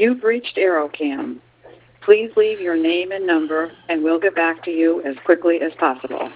You've reached AeroCam. Please leave your name and number, and we'll get back to you as quickly as possible.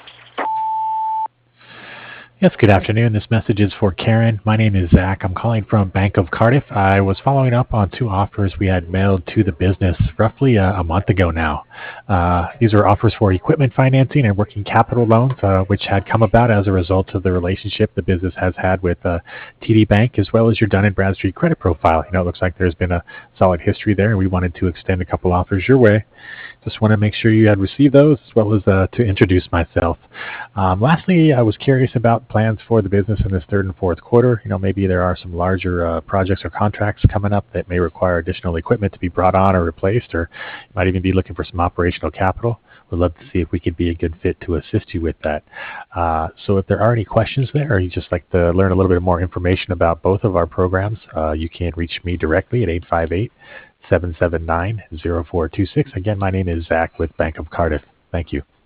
Yes, good afternoon. This message is for Karen. My name is Zach. I'm calling from Bank of Cardiff. I was following up on two offers we had mailed to the business roughly a month ago now. These are offers for equipment financing and working capital loans, which had come about as a result of the relationship the business has had with TD Bank, as well as your Dun & Bradstreet credit profile. It looks like there's been a solid history there, and we wanted to extend a couple offers your way. Just want to make sure you had received those, as well as to introduce myself. Lastly, I was curious about plans for the business in this third and fourth quarter. Maybe there are some larger projects or contracts coming up that may require additional equipment to be brought on or replaced, or you might even be looking for some operational capital. We'd love to see if we could be a good fit to assist you with that. So if there are any questions there, or you'd just like to learn a little bit more information about both of our programs, you can reach me directly at 858-779-0426. Again, my name is Zach with Bank of Cardiff. Thank you.